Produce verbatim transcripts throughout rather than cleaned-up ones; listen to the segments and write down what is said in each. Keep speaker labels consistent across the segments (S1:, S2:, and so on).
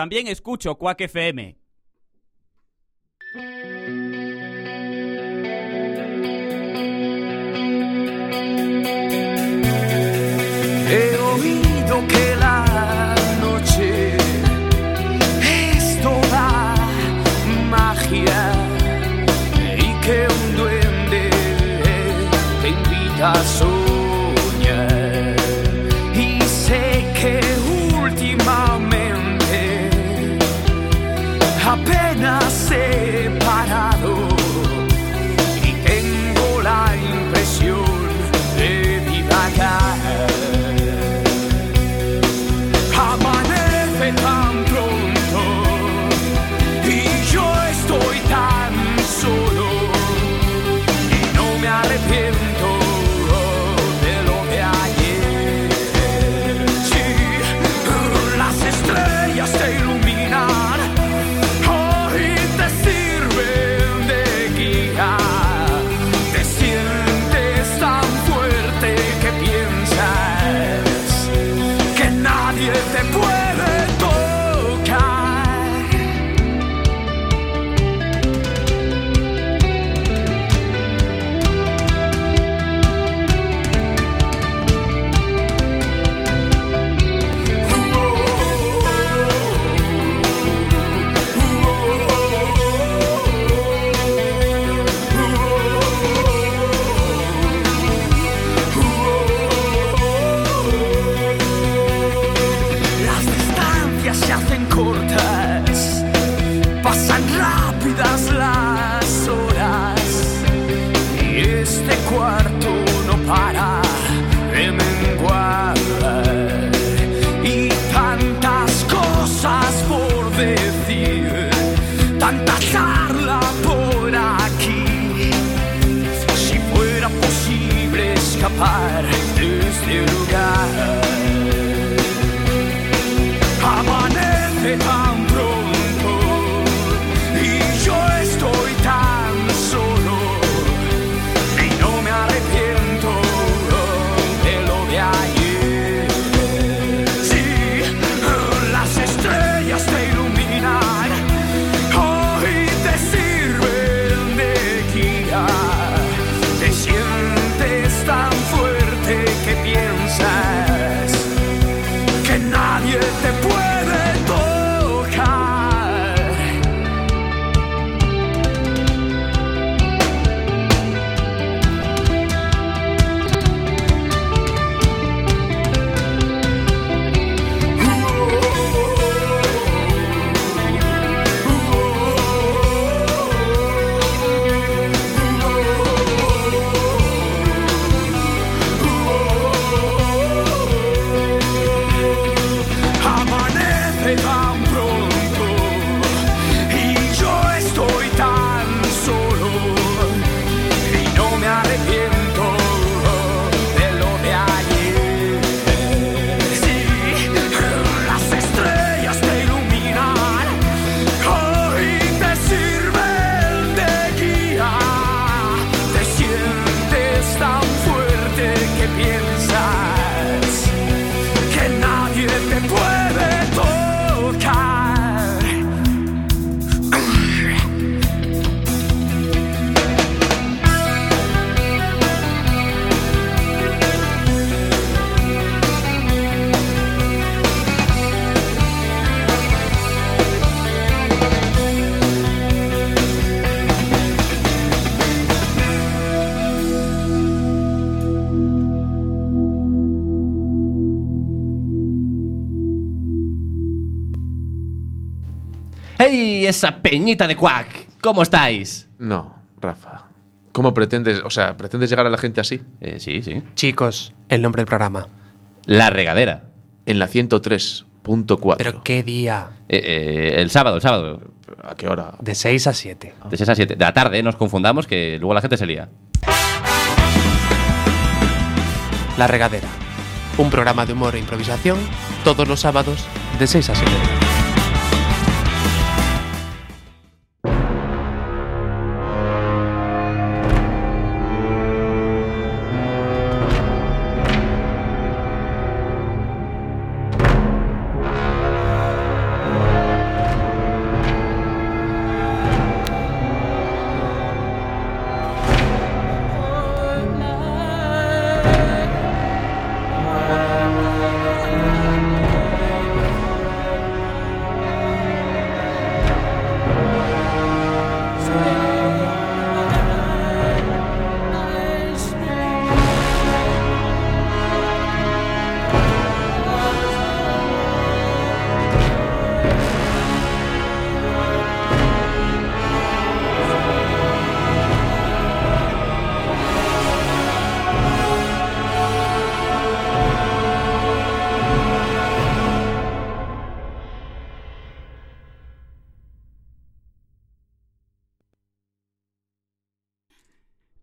S1: También escucho Quack F M.
S2: He oído que la noche es toda magia y que un duende te invita a soñar. Y sé que últimamente apenas he parado y tengo la impresión de divagar. Amanece tan pronto y yo estoy tan solo y no me arrepiento de lo de ayer. Sí, las estrellas te iluminan, hoy te sirven de guía. Te sientes tan fuerte que piensas que nadie te puede tocar. Las distancias se hacen cortas, pasan rápidas las horas y este cuarto no para de menguar. Y tantas cosas por decir, tanta charla por aquí. Si fuera posible escapar de este lugar. Amanece tan pronto y yo estoy tan solo y no me arrepiento de lo de ayer. Sí, las estrellas te iluminan, hoy te sirven de guía. Te sientes tan fuerte que piensas que nadie te puede tocar. Amanece tan pronto y yo estoy tan solo y no me arrepiento de lo de ayer. Sí, las estrellas te iluminan, hoy te sirven de guía. Te sientes tan fuerte que piensas que nadie te puede tocar.
S3: ¡Hey, esa peñita de Quack! ¿Cómo estáis?
S4: No, Rafa. ¿Cómo pretendes? O sea, ¿pretendes llegar a la gente así?
S3: Eh, sí, sí.
S5: Chicos, el nombre del programa.
S3: La Regadera.
S4: En la ciento tres punto cuatro.
S5: ¿Pero qué día?
S3: Eh, eh, el sábado, el sábado.
S4: ¿A qué hora?
S5: De seis a siete.
S3: De seis a siete. De la tarde, ¿eh? Nos confundamos, que luego la gente se lía.
S5: La Regadera. Un programa de humor e improvisación todos los sábados de seis a siete.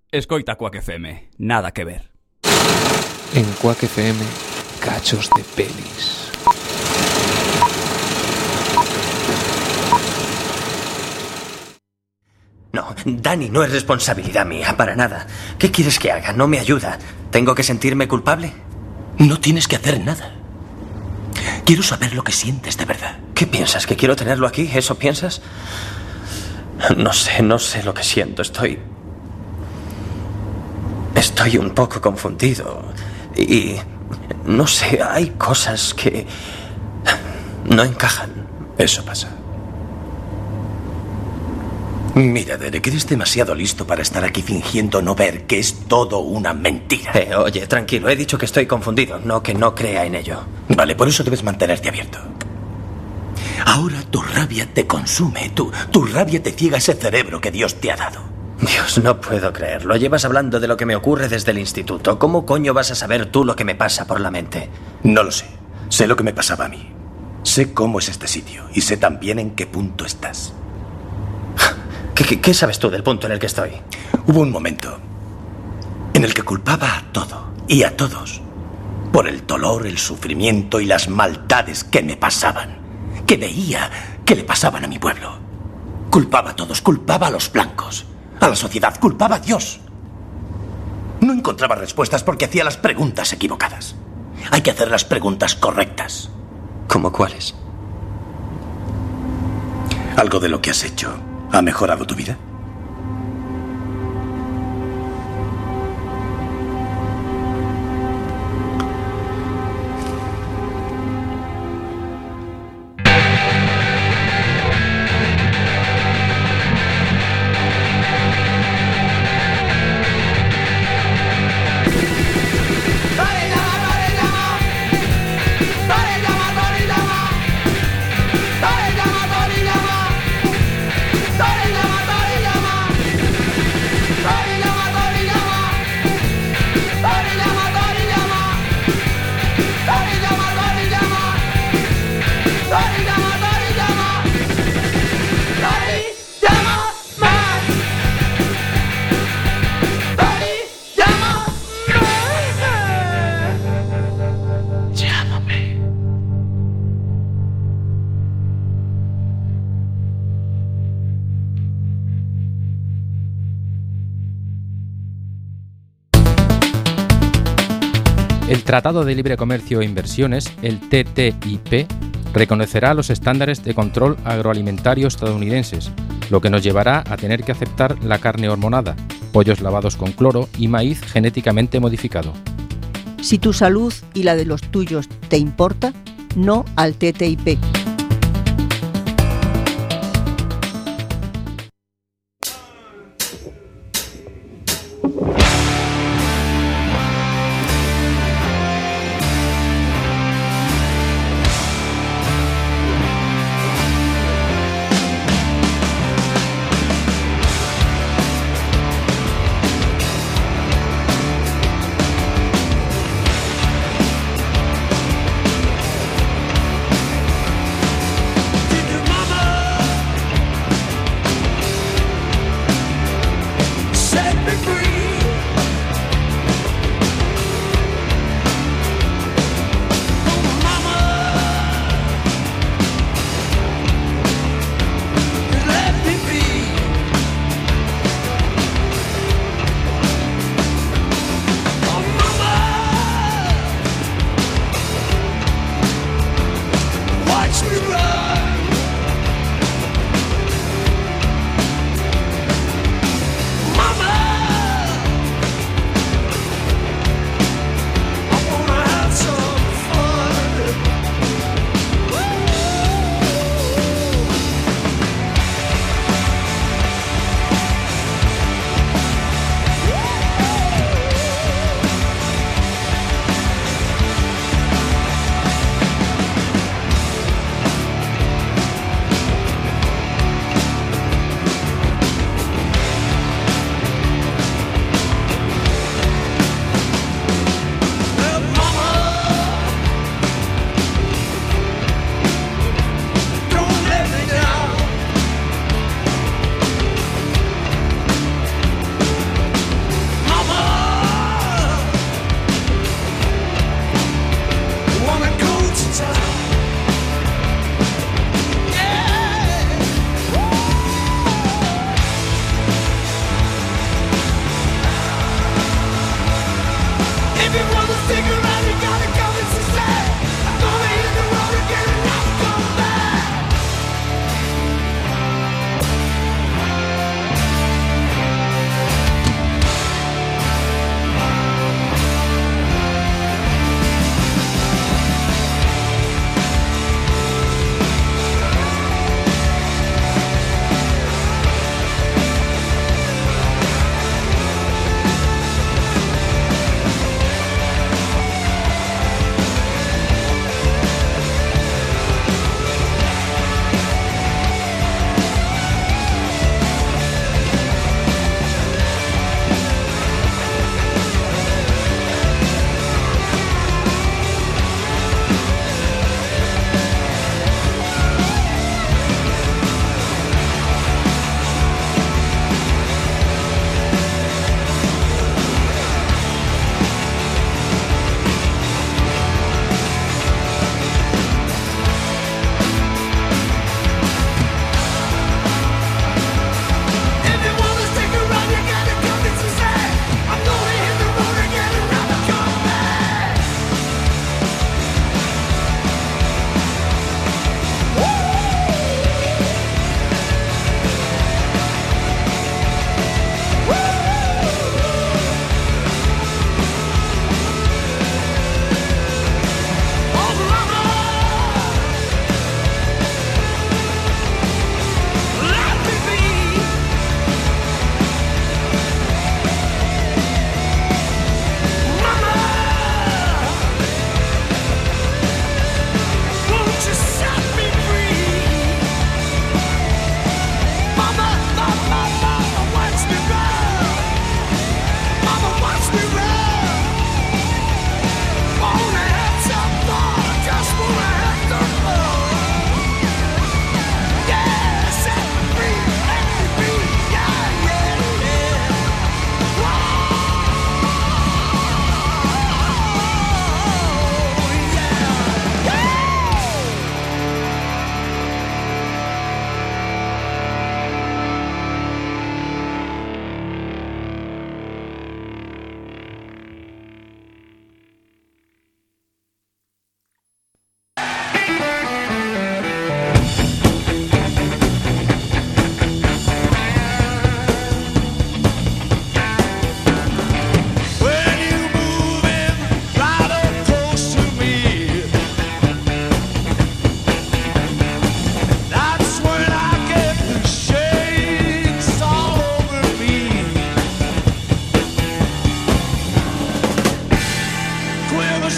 S1: Escoita Quack F M, nada que ver.
S5: En Quack F M, cachos de pelis.
S6: No, Dani no es responsabilidad mía, para nada. ¿Qué quieres que haga? No me ayuda. ¿Tengo que sentirme culpable?
S7: No tienes que hacer nada. Quiero saber lo que sientes de verdad.
S6: ¿Qué piensas? ¿Que quiero tenerlo aquí? ¿Eso piensas? No sé, no sé lo que siento. Estoy... Estoy un poco confundido. Y... no sé, hay cosas que... no encajan.
S7: Eso pasa. Mira, Derek, eres demasiado listo para estar aquí fingiendo no ver que es todo una mentira.
S6: Eh, oye, tranquilo, he dicho que estoy confundido, no que no crea en ello.
S7: Vale, por eso debes mantenerte abierto. Ahora tu rabia te consume, tu, tu rabia te ciega ese cerebro que Dios te ha dado.
S6: Dios, no puedo creerlo. Llevas hablando de lo que me ocurre desde el instituto. ¿Cómo coño vas a saber tú lo que me pasa por la mente?
S7: No lo sé. Sé lo que me pasaba a mí. Sé cómo es este sitio y sé también en qué punto estás.
S6: ¿Qué, qué, qué sabes tú del punto en el que estoy?
S7: Hubo un momento en el que culpaba a todo y a todos por el dolor, el sufrimiento y las maldades que me pasaban, que veía que le pasaban a mi pueblo. Culpaba a todos, culpaba a los blancos, a la sociedad, culpaba a Dios. No encontraba respuestas porque hacía las preguntas equivocadas. Hay que hacer las preguntas correctas.
S6: ¿Cómo cuáles?
S7: ¿Algo de lo que has hecho ha mejorado tu vida?
S8: El Tratado de Libre Comercio e Inversiones, el T T I P, reconocerá los estándares de control agroalimentario estadounidenses, lo que nos llevará a tener que aceptar la carne hormonada, pollos lavados con cloro y maíz genéticamente modificado.
S9: Si tu salud y la de los tuyos te importa, no al T T I P.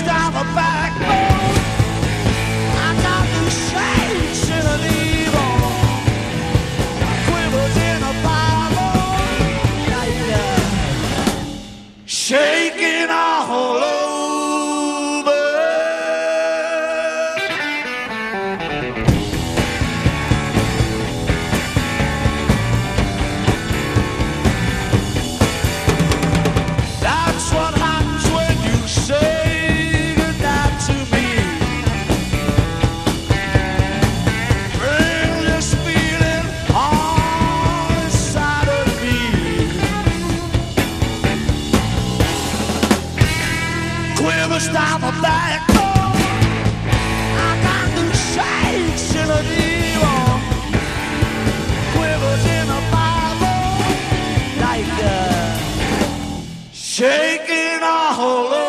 S2: quivers down my backbone. I got the shakes in an evil, quivers in a Bible, like uh, shaking all over. That's what happens when you say goodnight to me. Bring this feeling on inside of me. Quivers down my backbone. I got the shakes in an evil, quivers in a Bible, like a shaking all over.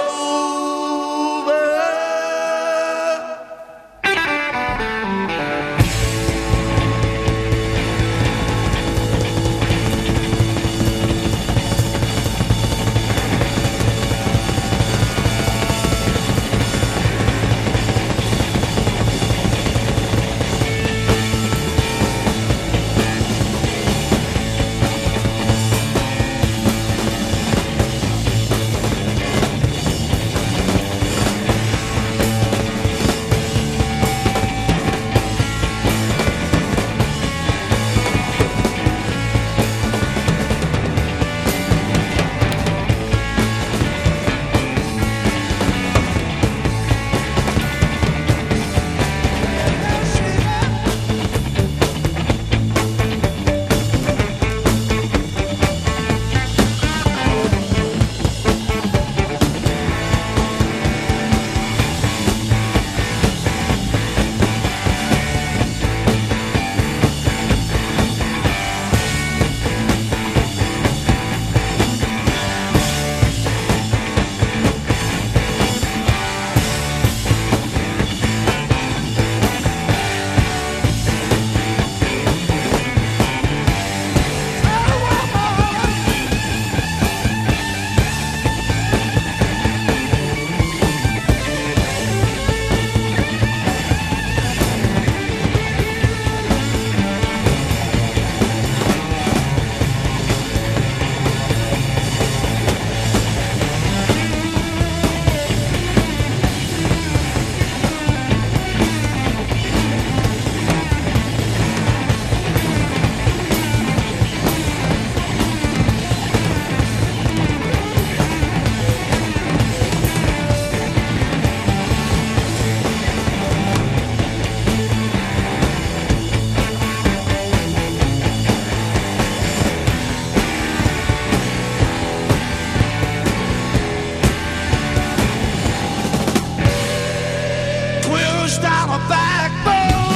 S2: Quivers down my backbone.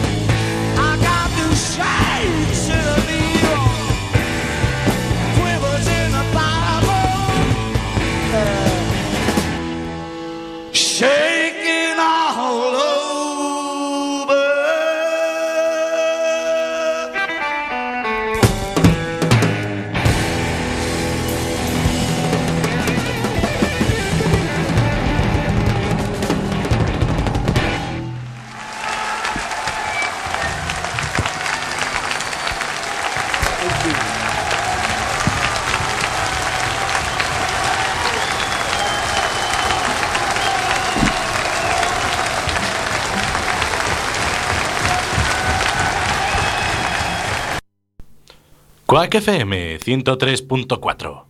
S2: I got the shakes in an evil, quivers in a Bible, uh, shaking all over.
S10: Quack F M ciento tres punto cuatro.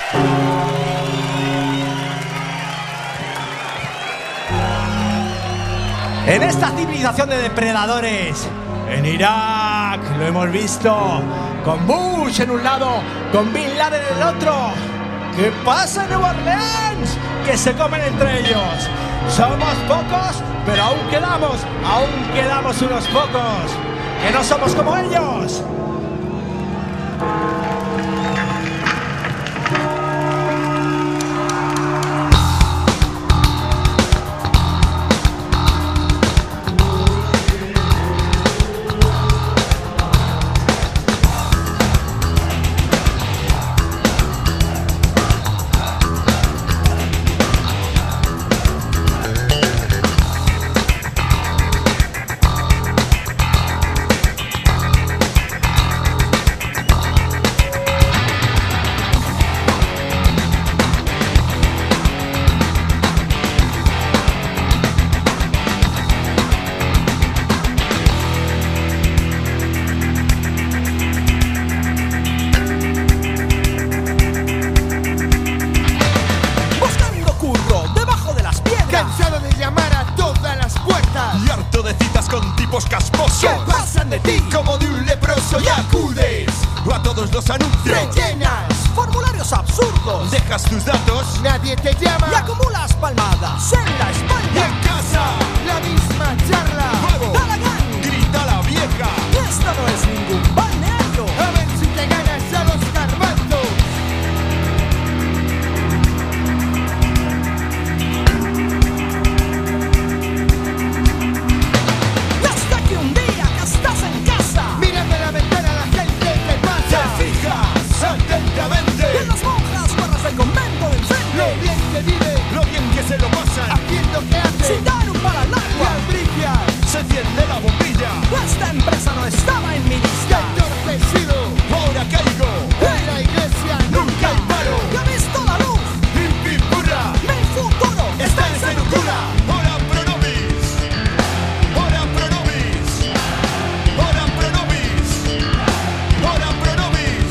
S11: En esta civilización de depredadores, en Irak, lo hemos visto, con Bush en un lado, con Bin Laden en el otro. ¿Qué pasa en Nueva Orleans? Que se comen entre ellos. Somos pocos, pero aún quedamos, aún quedamos unos pocos. Que no somos como ellos.
S2: que pasan de ti como de un leproso y acudes a todos los anuncios. Rellenas formularios absurdos, dejas tus datos, nadie te llama y acumulas palmadas en la espalda. Y en casa, la misma charla. Juego, Talagán, grita la vieja. Esto no es ningún balneario. A ver si te ganas a los Carmantos. Y hasta que un día que estás en casa, mirando a la ventana la gente te pasa. Te fijas atentamente en las monjas guardas del convento del centro. Lo bien que vive, lo bien que se lo pasan, haciendo que hace, sin dar un palo al agua. Y al brillar, se enciende la bombilla. Esta empresa no estaba en mi lista. Entorpecido, ahora caigo. En la iglesia nunca hay paro. Ya he visto la luz. Pim, pim, burra. Mi futuro está en ser cura. Ora pro nobis. Ora pro nobis. Ora pro nobis. Ora pro nobis.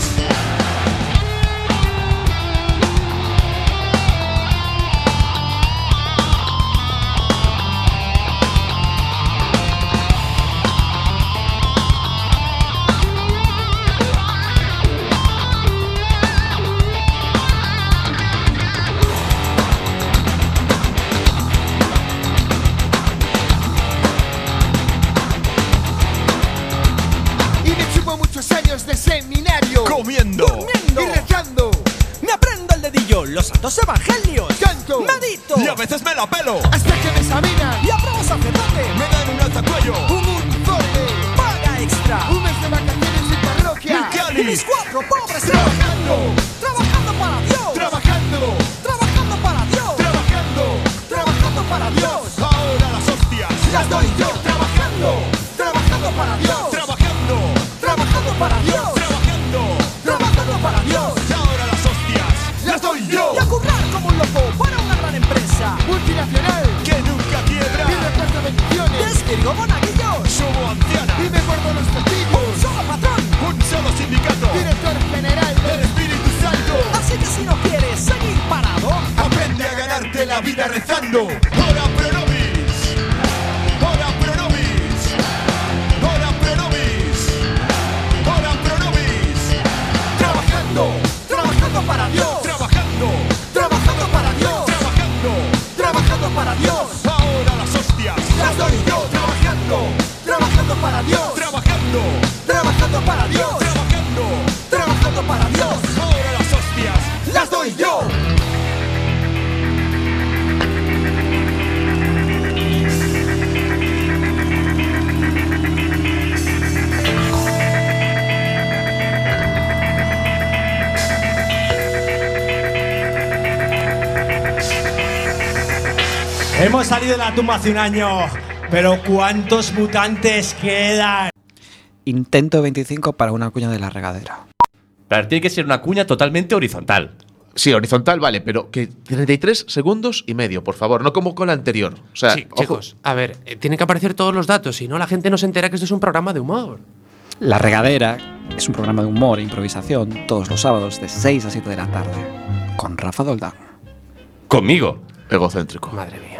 S2: Y me chupo muchos años de seminario, comiendo, durmiendo y rezando. Me aprendo el dedillo, los santos evangelios, canto, medito y a veces me la pelo. Hasta que me examinan y apruebo sacerdote. Me dan un alzacuello, un uniforme, paga extra, un mes de vacaciones sin parroquia y mis cuatro pobres trabajando, trabajando para Dios, trabajando, trabajando para Dios, trabajando, trabajando para Dios. Ahora las hostias las doy yo, trabajando, trabajando para Dios, trabajando, trabajando para Dios, trabajando, trabajando para Dios. Ahora las hostias las doy yo. Y a currar como un loco para una gran empresa multinacional que nunca quiebra y reparto bendiciones. Describo monaguillos, subo anciana y me guardo los testigos. Un solo patrón, un solo sindicato, director general del Espíritu Santo. Así que si no quieres seguir parado, aprende a ganarte la vida rezando. Ora pro nobis. Ora pro nobis. Ora pro nobis. Ora pro nobis. Trabajando, trabajando para Dios. Trabajando, trabajando para Dios. Trabajando, trabajando para Dios. Ahora las hostias las doy yo. Trabajando, trabajando para Dios. Trabajando, trabajando para Dios. Trabajando, trabajando para Dios. Ahora las hostias las doy yo.
S11: Hemos salido de la tumba hace un año, pero ¿cuántos mutantes quedan?
S12: Intento veinticinco para una cuña de la regadera.
S3: Pero tiene que ser una cuña totalmente horizontal.
S4: Sí, horizontal, vale, pero que treinta y tres segundos y medio, por favor, no como con la anterior. O sea,
S5: Sí,
S4: ojo.
S5: chicos, a ver, eh, tienen que aparecer todos los datos, si no la gente no se entera que esto es un programa de humor.
S12: La regadera es un programa de humor e improvisación todos los sábados de seis a siete de la tarde, con Rafa Doldán.
S3: Conmigo.
S4: Egocéntrico.
S5: Madre mía.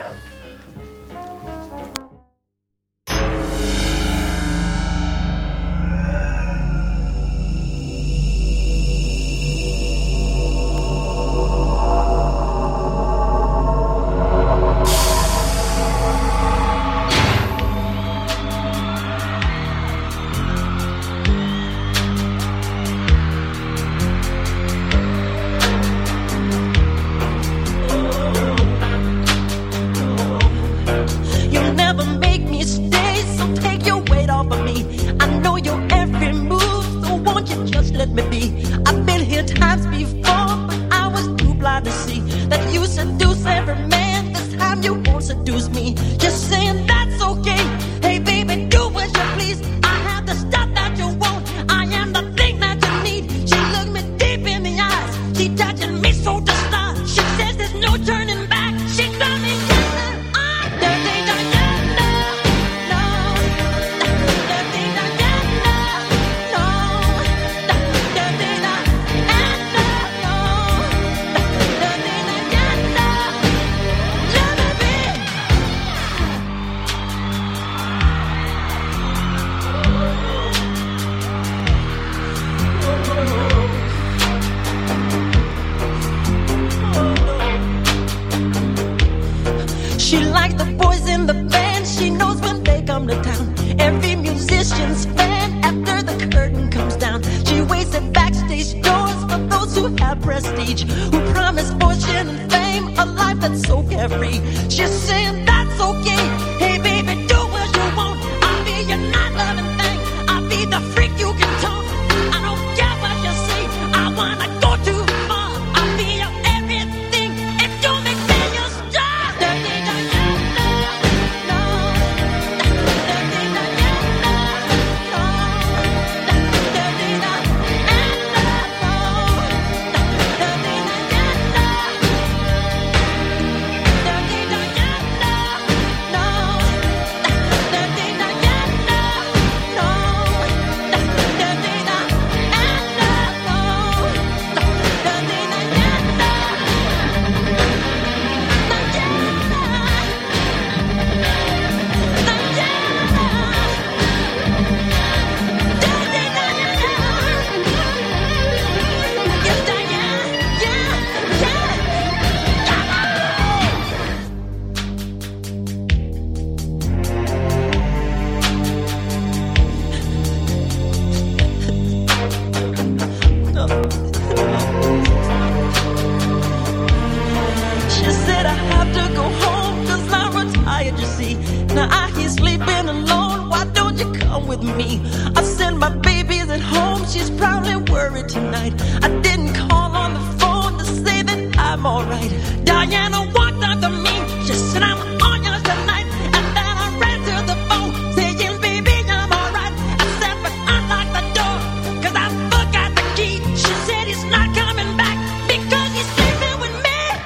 S13: and that's okay. Hey baby, do as you want. I'll be your not loving thing. I'll be the freak you can taunt. I don't care what you say. I wanna go too far. I'll be your everything. If you make me your star. She said I have to go home cause I'm retired, you see. Now I hear sleeping alone, why don't you come with me? I sent my babies at home, she's probably worried tonight. I didn't call on the phone to say that I'm alright. Diana walked up to me, she said I'm on yours tonight. And then I ran to the phone, saying baby I'm alright. I said but unlock the door, cause I forgot the key. She said he's not coming back because he's sleeping with me.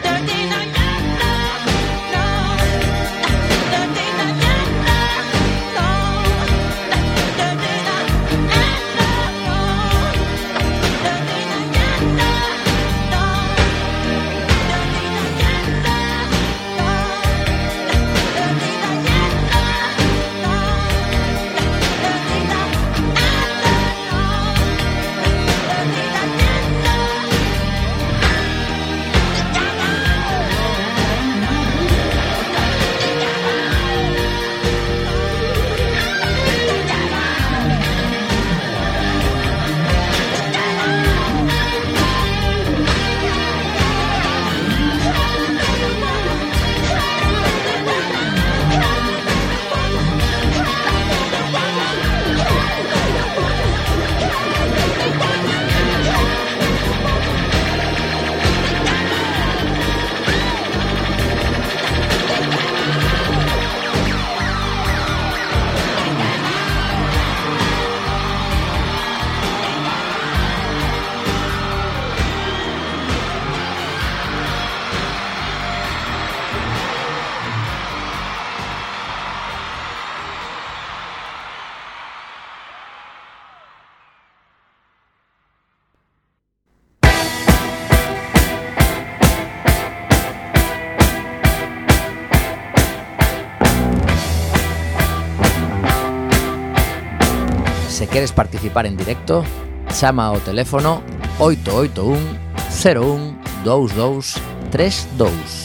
S14: Se queres participar en directo, chama ao teléfono oito oito un cero un dous dous tres dous.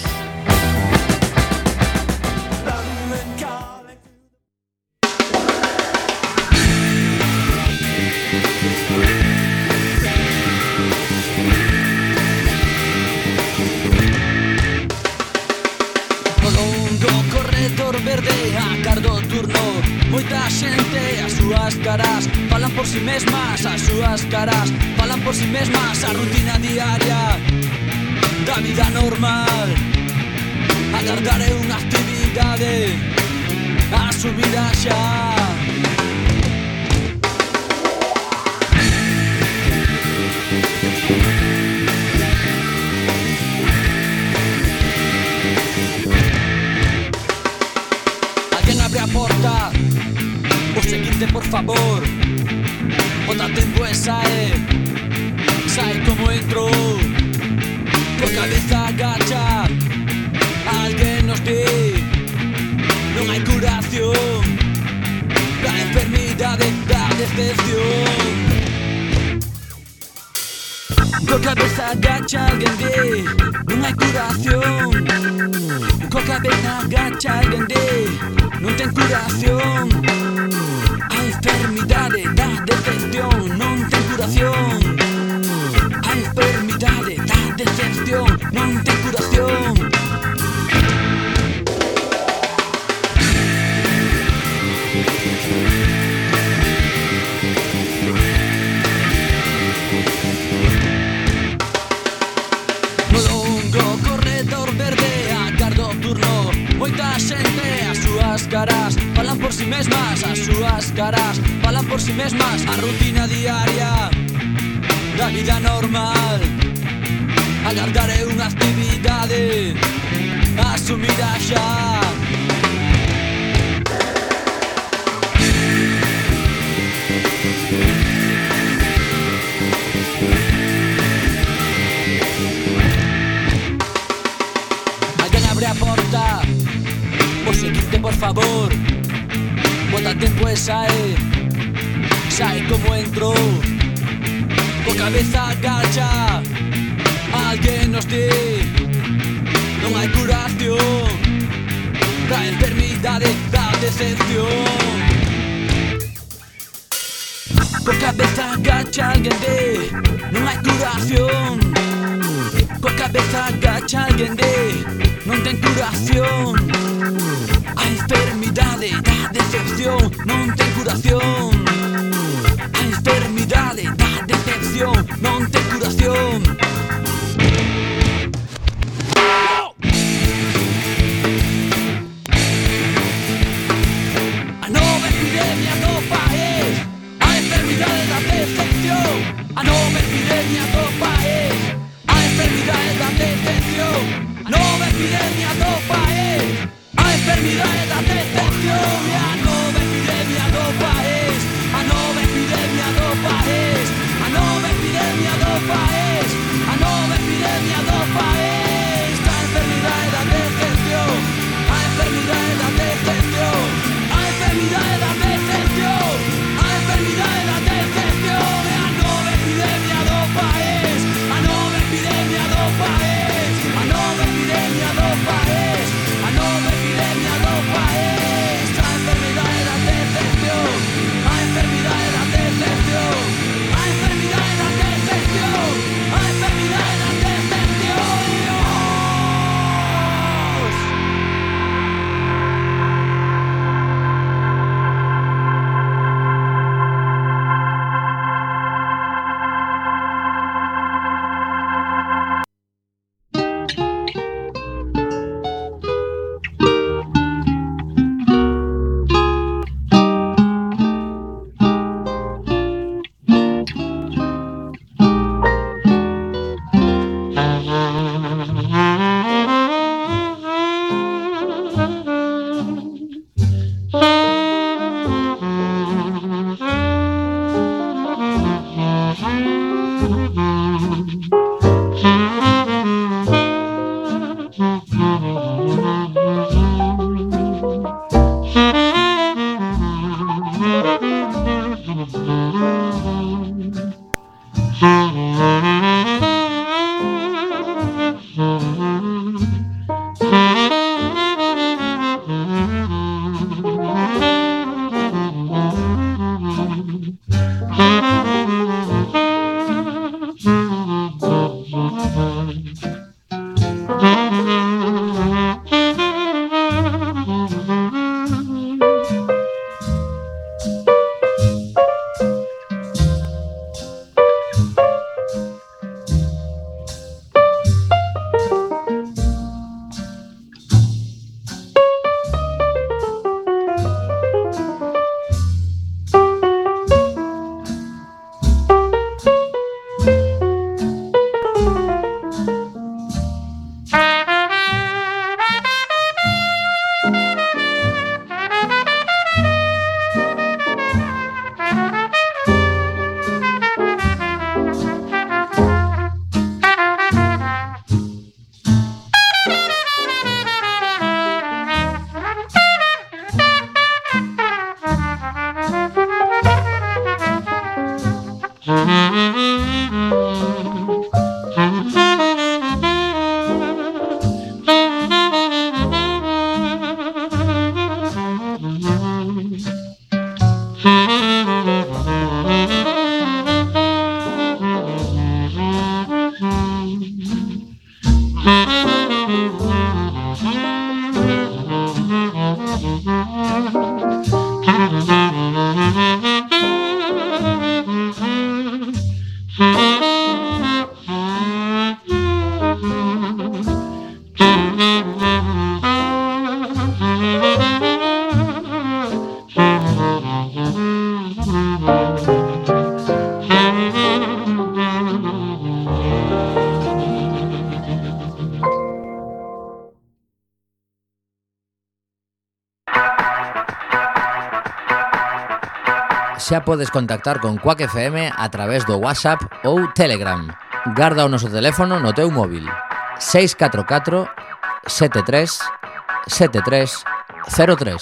S15: Moita xente as súas caras falan por si mesmas, as súas caras falan por si mesmas. A rutina diaria da vida normal, agardar é unha actividade asumida xa. Alguén abre a porta, o seguinte por favor, bota tempo e sae, sae como entrou, coa cabeza agacha. Alguén nos di, non hai curación da enfermidade da decepción. Coa cabeza agacha alguén di, non hai curación. Coa cabeza agacha alguén di, non ten curación. A enfermidade da decepción non ten curación. A enfermidade da decepción non ten curación. súas caras falan por si mesmas, as súas caras falan por si mesmas. A rutina diaria da vida normal, agardar é unha actividade asumida xa. Alguén abre a porta, o seguinte por favor, bota tempo e sae, sae como entrou, coa cabeza agacha. Alguén nos di, non hai curación da enfermidade da decepción. Coa cabeza agacha alguén di, non hai curación. Coa cabeza agacha alguén di, non ten curación. A enfermidade da decepción non ten curación. A enfermidade da decepción non ten curación. A nova epidemia do país, a enfermidade da decepción. A nova epidemia do país, a enfermidade da decepción. A nova epidemia do país, a enfermidade da decepción. E a nova epidemia do país, a nova epidemia do país, a nova epidemia do país, a nova epidemia do país. A enfermidade da decepción, a enfermidade da decepción, a enfermidade da decepción, a enfermidade da decepción. E a nova epidemia do país, a nova epidemia do país, a nova epidemia do país, a nova epidemia do país. A enfermidade da decepción, a enfermidade da decepción, a enfermidade da decepción, a enfermidade da decepción.
S14: xa podes contactar con Quack F M a través do WhatsApp ou Telegram. Garda o noso teléfono no teu móvil: seis catro catro sete tres sete tres cero tres.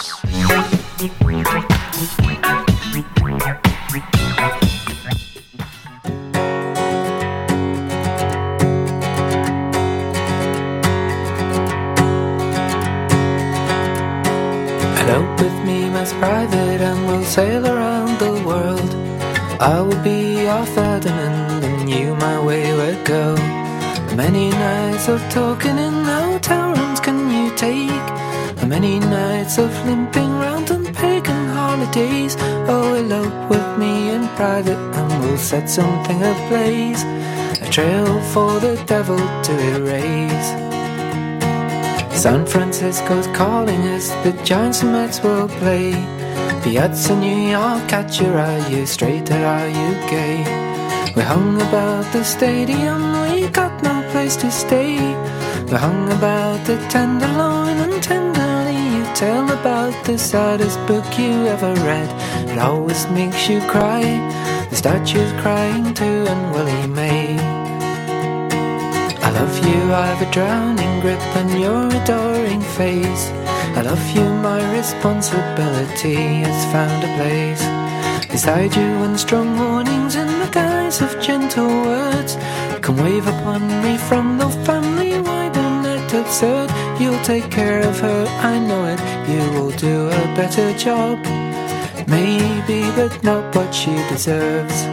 S16: Elope with me, Miss Private, and we'll sail around the world. I will be your Ferdinand, and you my wayward girl. Many nights of talking in hotel rooms can you take? Many nights of limping round on pagan holidays. Oh, elope with me in private, and we'll set something ablaze, a trail for the devil to erase. San Francisco's calling us, the Giants and Mets will play. Piazza New York, at your are you straight or are you gay? We hung about the stadium, we got no place to stay. We hung about the Tenderloin, and tenderly you tell about the saddest book you ever read. It always makes you cry, the statue's crying too, and Willie May. I love you, I've a drowning grip on your adoring face. I love you, my responsibility has found a place beside you, and strong warnings in the guise of gentle words can wave upon me from the family wide and net absurd. You'll take care of her, I know it, you will do a better job, maybe, but not what she deserves.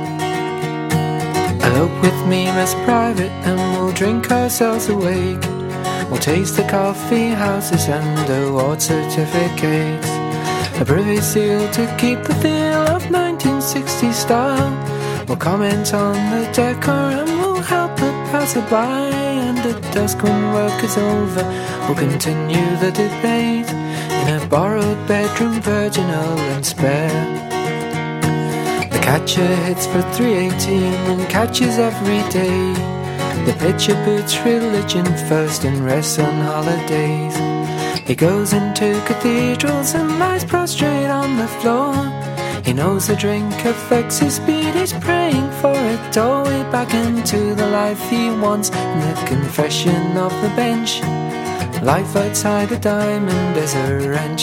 S16: Elope with me, Miss Private, and we'll drink ourselves awake. We'll taste the coffee houses and award certificates, a privy seal to keep the feel of nineteen sixties style. We'll comment on the decor and we'll help the passerby, and at dusk when work is over we'll continue the debate in a borrowed bedroom, virginal and spare. The catcher hits for three eighteen and catches every day. The pitcher puts religion first and rests on holidays. He goes into cathedrals and lies prostrate on the floor. He knows the drink affects his speed, he's praying for a doorway back into the life he wants. In the confession of the bench, life outside a diamond is a wrench.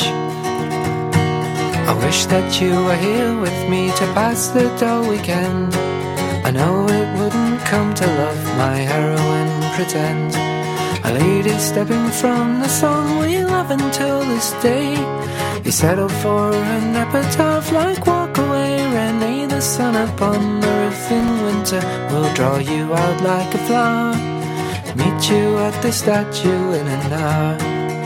S16: I wish that you were here with me to pass the dull weekend. I know it wouldn't come to love my heroine pretend. A lady stepping from the song we love until this day. You settle for an epitaph like Walk Away, Renee. The sun upon the roof in winter will draw you out like a flower. Meet you at the statue in an hour.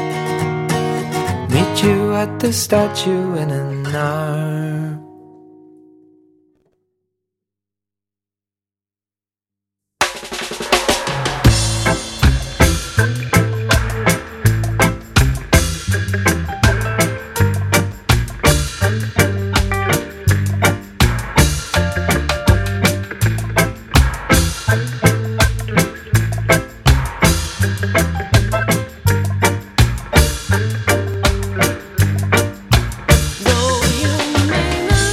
S16: Meet you at the statue in an hour.
S13: Though you may not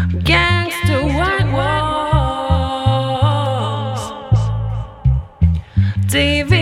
S13: Gangster white walls, T V.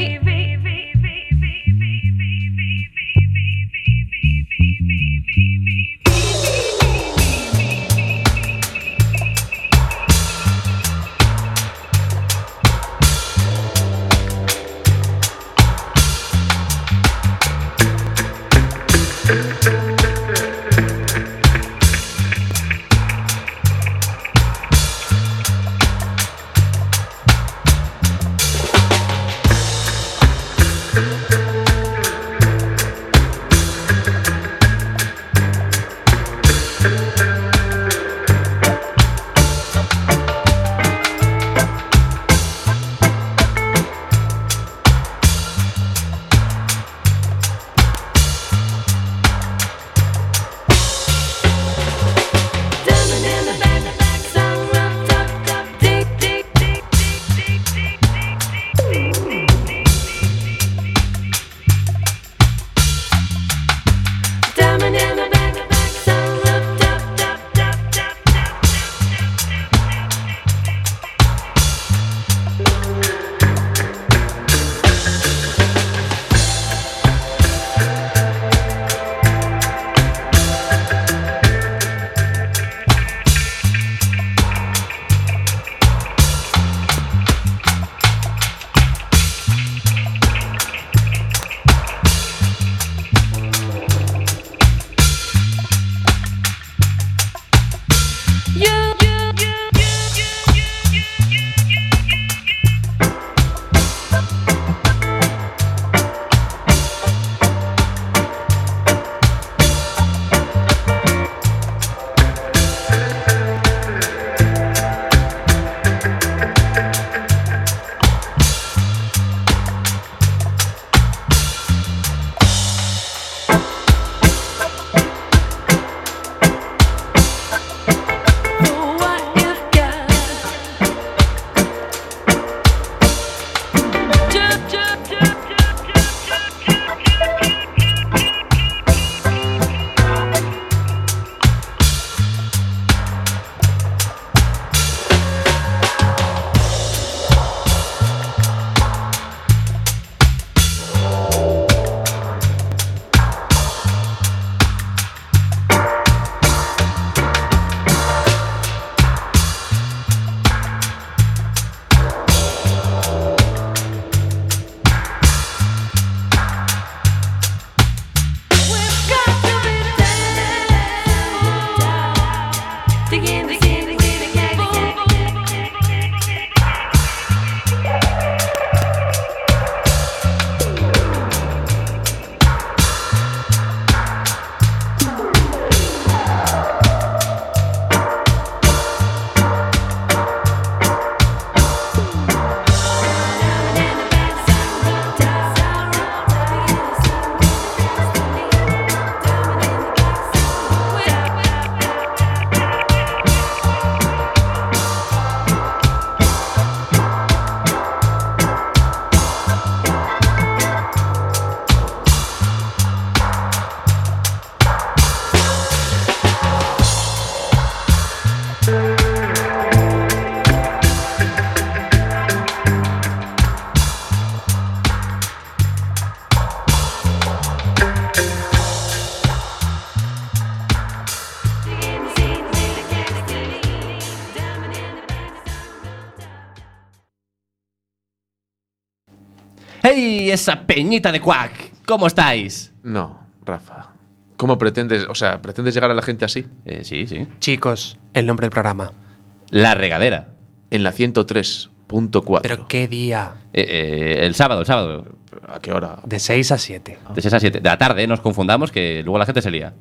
S3: ¡Hey, esa peñita de Quack! ¿Cómo estáis?
S4: No, Rafa. ¿Cómo pretendes, o sea, pretendes llegar a la gente así?
S3: Eh, sí, sí.
S5: Chicos, el nombre del programa.
S3: La Regadera.
S4: En la ciento tres punto cuatro.
S5: ¿Pero qué día?
S3: Eh, eh, el sábado, el sábado.
S4: ¿A qué hora?
S5: De seis a siete.
S3: De seis a siete. De la tarde, no nos confundamos, que luego la gente se lía.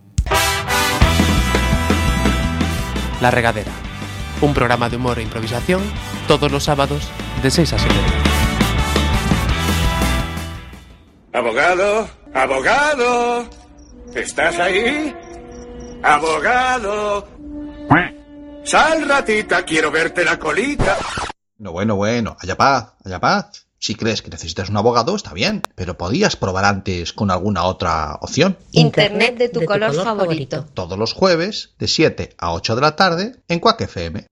S5: La Regadera. Un programa de humor e improvisación todos los sábados de seis a siete.
S17: Abogado, abogado, ¿estás ahí? Abogado. Sal, ratita, quiero verte la colita.
S18: No, bueno, bueno, haya paz, haya paz. Si crees que necesitas un abogado, está bien, pero podías probar antes con alguna otra opción.
S19: Internet de tu, de tu color, color favorito.
S18: favorito. Todos los jueves, de siete a ocho de la tarde, en Quack F M.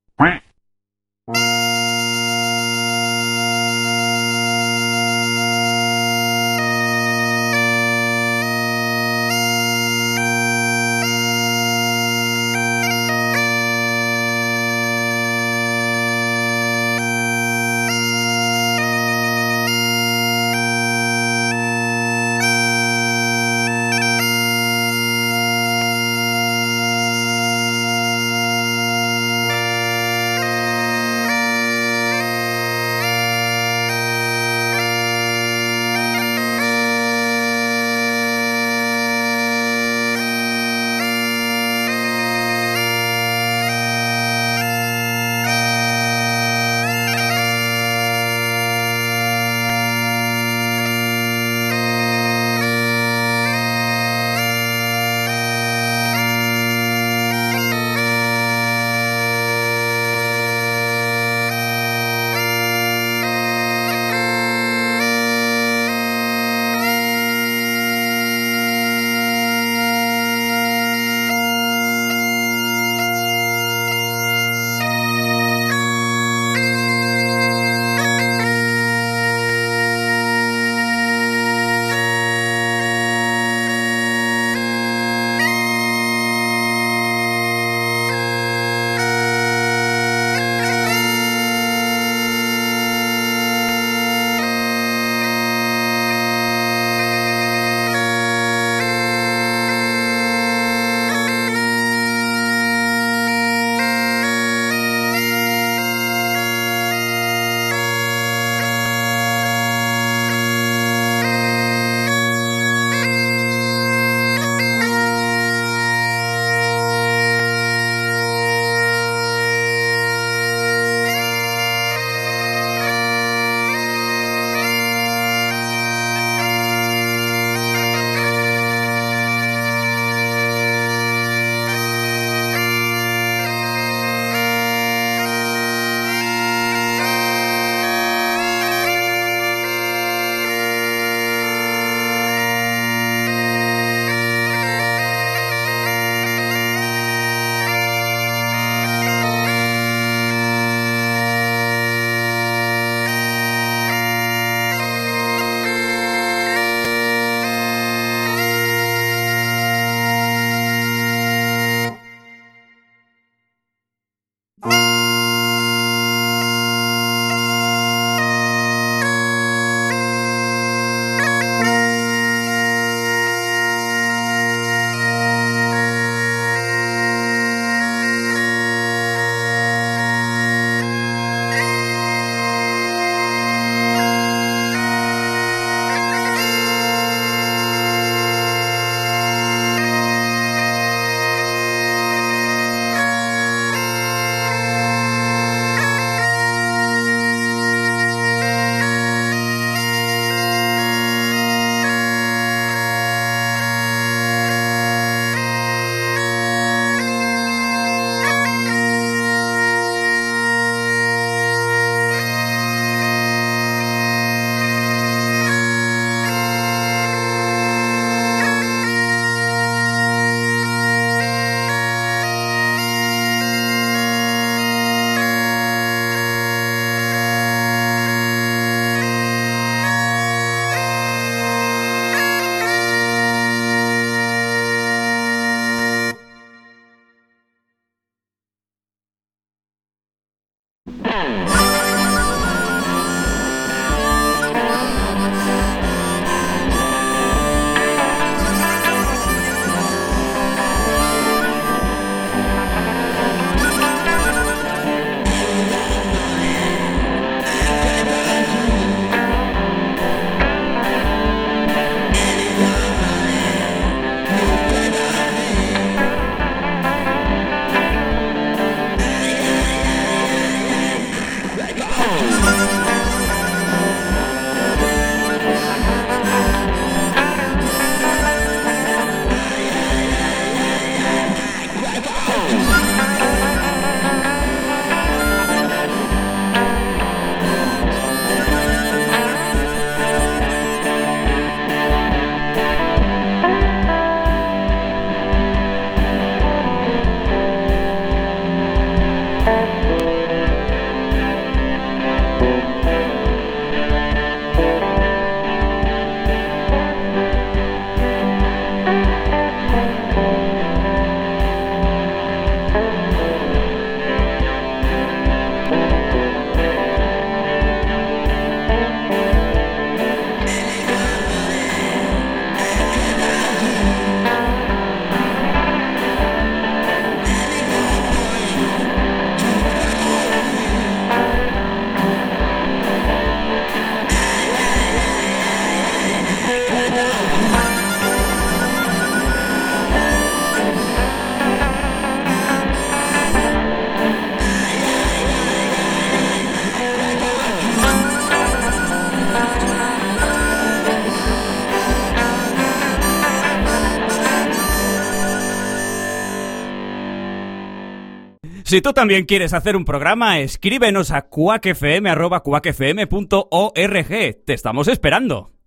S1: Si tú también quieres hacer un programa, escríbenos a cuacfm arroba cuacfm punto org. Te estamos esperando.